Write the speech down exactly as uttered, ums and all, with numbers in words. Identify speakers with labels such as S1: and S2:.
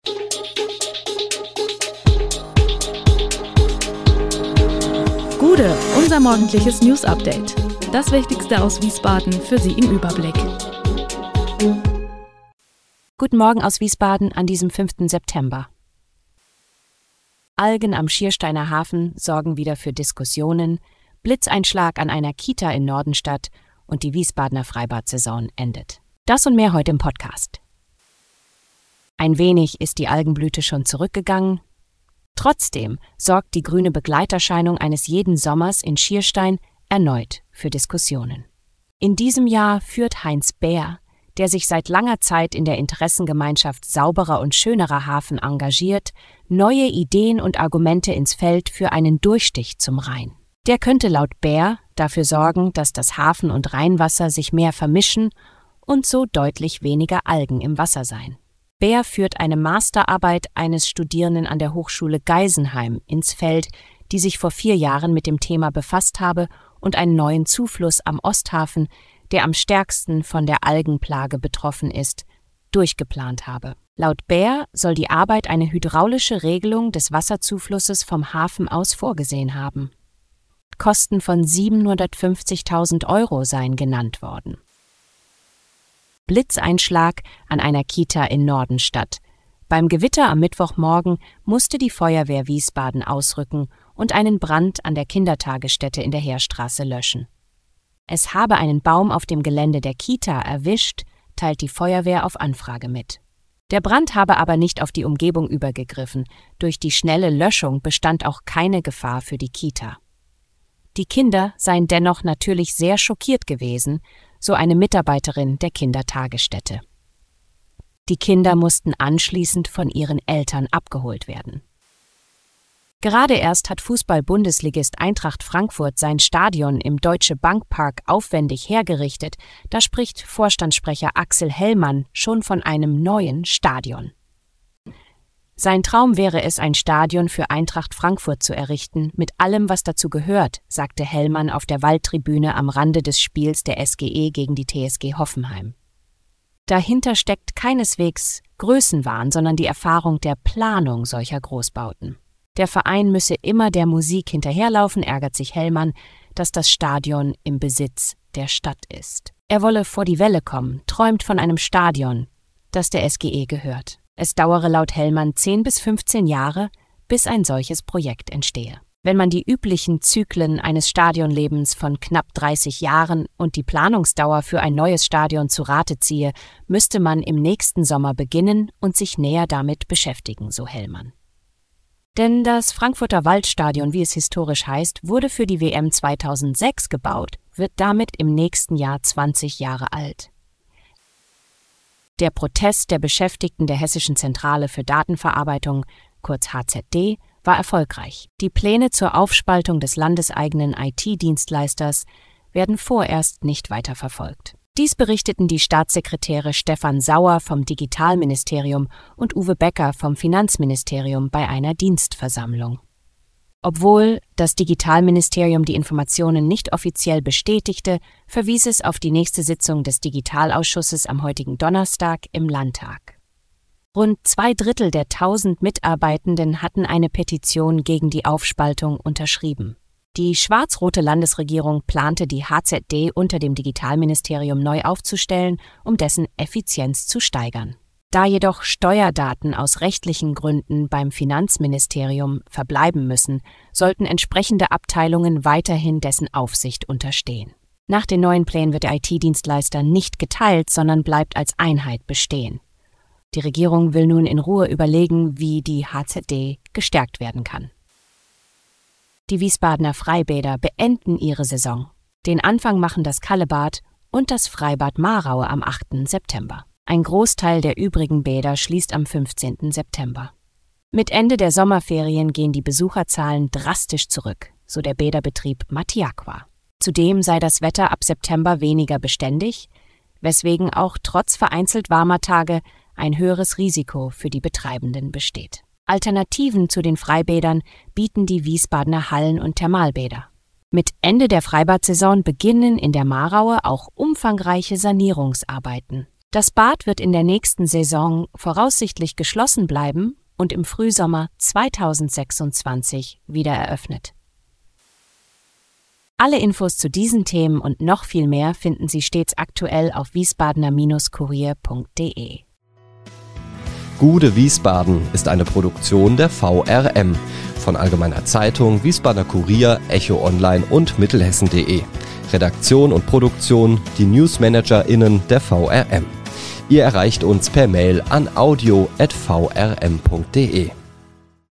S1: Gude, unser morgendliches News-Update. Das Wichtigste aus Wiesbaden für Sie im Überblick.
S2: Guten Morgen aus Wiesbaden an diesem fünften September. Algen am Schiersteiner Hafen sorgen wieder für Diskussionen, Blitzeinschlag an einer Kita in Nordenstadt und die Wiesbadener Freibad-Saison endet. Das und mehr heute im Podcast. Ein wenig ist die Algenblüte schon zurückgegangen. Trotzdem sorgt die grüne Begleiterscheinung eines jeden Sommers in Schierstein erneut für Diskussionen. In diesem Jahr führt Heinz Bär, der sich seit langer Zeit in der Interessengemeinschaft Sauberer und Schönerer Hafen engagiert, neue Ideen und Argumente ins Feld für einen Durchstich zum Rhein. Der könnte laut Bär dafür sorgen, dass das Hafen- und Rheinwasser sich mehr vermischen und so deutlich weniger Algen im Wasser seien. Bär führt eine Masterarbeit eines Studierenden an der Hochschule Geisenheim ins Feld, die sich vor vier Jahren mit dem Thema befasst habe und einen neuen Zufluss am Osthafen, der am stärksten von der Algenplage betroffen ist, durchgeplant habe. Laut Bär soll die Arbeit eine hydraulische Regelung des Wasserzuflusses vom Hafen aus vorgesehen haben. Kosten von siebenhundertfünfzigtausend Euro seien genannt worden. Blitzeinschlag an einer Kita in Nordenstadt. Beim Gewitter am Mittwochmorgen musste die Feuerwehr Wiesbaden ausrücken und einen Brand an der Kindertagesstätte in der Heerstraße löschen. Es habe einen Baum auf dem Gelände der Kita erwischt, teilt die Feuerwehr auf Anfrage mit. Der Brand habe aber nicht auf die Umgebung übergegriffen. Durch die schnelle Löschung bestand auch keine Gefahr für die Kita. Die Kinder seien dennoch natürlich sehr schockiert gewesen, so eine Mitarbeiterin der Kindertagesstätte. Die Kinder mussten anschließend von ihren Eltern abgeholt werden. Gerade erst hat Fußball-Bundesligist Eintracht Frankfurt sein Stadion im Deutsche Bank Park aufwendig hergerichtet. Da spricht Vorstandssprecher Axel Hellmann schon von einem neuen Stadion. Sein Traum wäre es, ein Stadion für Eintracht Frankfurt zu errichten, mit allem, was dazu gehört, sagte Hellmann auf der Waldtribüne am Rande des Spiels der S G E gegen die T S G Hoffenheim. Dahinter steckt keineswegs Größenwahn, sondern die Erfahrung der Planung solcher Großbauten. Der Verein müsse immer der Musik hinterherlaufen, ärgert sich Hellmann, dass das Stadion im Besitz der Stadt ist. Er wolle vor die Welle kommen, träumt von einem Stadion, das der S G E gehört. Es dauere laut Hellmann zehn bis fünfzehn Jahre, bis ein solches Projekt entstehe. Wenn man die üblichen Zyklen eines Stadionlebens von knapp dreißig Jahren und die Planungsdauer für ein neues Stadion zu Rate ziehe, müsste man im nächsten Sommer beginnen und sich näher damit beschäftigen, so Hellmann. Denn das Frankfurter Waldstadion, wie es historisch heißt, wurde für die W M zweitausendsechs gebaut, wird damit im nächsten Jahr zwanzig Jahre alt. Der Protest der Beschäftigten der Hessischen Zentrale für Datenverarbeitung, kurz H Z D, war erfolgreich. Die Pläne zur Aufspaltung des landeseigenen I T-Dienstleisters werden vorerst nicht weiter verfolgt. Dies berichteten die Staatssekretäre Stefan Sauer vom Digitalministerium und Uwe Becker vom Finanzministerium bei einer Dienstversammlung. Obwohl das Digitalministerium die Informationen nicht offiziell bestätigte, verwies es auf die nächste Sitzung des Digitalausschusses am heutigen Donnerstag im Landtag. Rund zwei Drittel der tausend Mitarbeitenden hatten eine Petition gegen die Aufspaltung unterschrieben. Die schwarz-rote Landesregierung plante, die H Z D unter dem Digitalministerium neu aufzustellen, um dessen Effizienz zu steigern. Da jedoch Steuerdaten aus rechtlichen Gründen beim Finanzministerium verbleiben müssen, sollten entsprechende Abteilungen weiterhin dessen Aufsicht unterstehen. Nach den neuen Plänen wird der I T-Dienstleister nicht geteilt, sondern bleibt als Einheit bestehen. Die Regierung will nun in Ruhe überlegen, wie die H Z D gestärkt werden kann. Die Wiesbadener Freibäder beenden ihre Saison. Den Anfang machen das Kallebad und das Freibad Mahraue am achten September. Ein Großteil der übrigen Bäder schließt am fünfzehnten September. Mit Ende der Sommerferien gehen die Besucherzahlen drastisch zurück, so der Bäderbetrieb Matiaqua. Zudem sei das Wetter ab September weniger beständig, weswegen auch trotz vereinzelt warmer Tage ein höheres Risiko für die Betreibenden besteht. Alternativen zu den Freibädern bieten die Wiesbadener Hallen- und Thermalbäder. Mit Ende der Freibad-Saison beginnen in der Mahraue auch umfangreiche Sanierungsarbeiten. Das Bad wird in der nächsten Saison voraussichtlich geschlossen bleiben und im Frühsommer zweitausendsechsundzwanzig wieder eröffnet. Alle Infos zu diesen Themen und noch viel mehr finden Sie stets aktuell auf wiesbadener Kurier punkt de.
S3: Gude Wiesbaden ist eine Produktion der V R M von Allgemeiner Zeitung, Wiesbadener Kurier, Echo Online und Mittelhessen punkt de. Redaktion und Produktion die NewsmanagerInnen der V R M. Ihr erreicht uns per Mail an audio at v r m punkt de.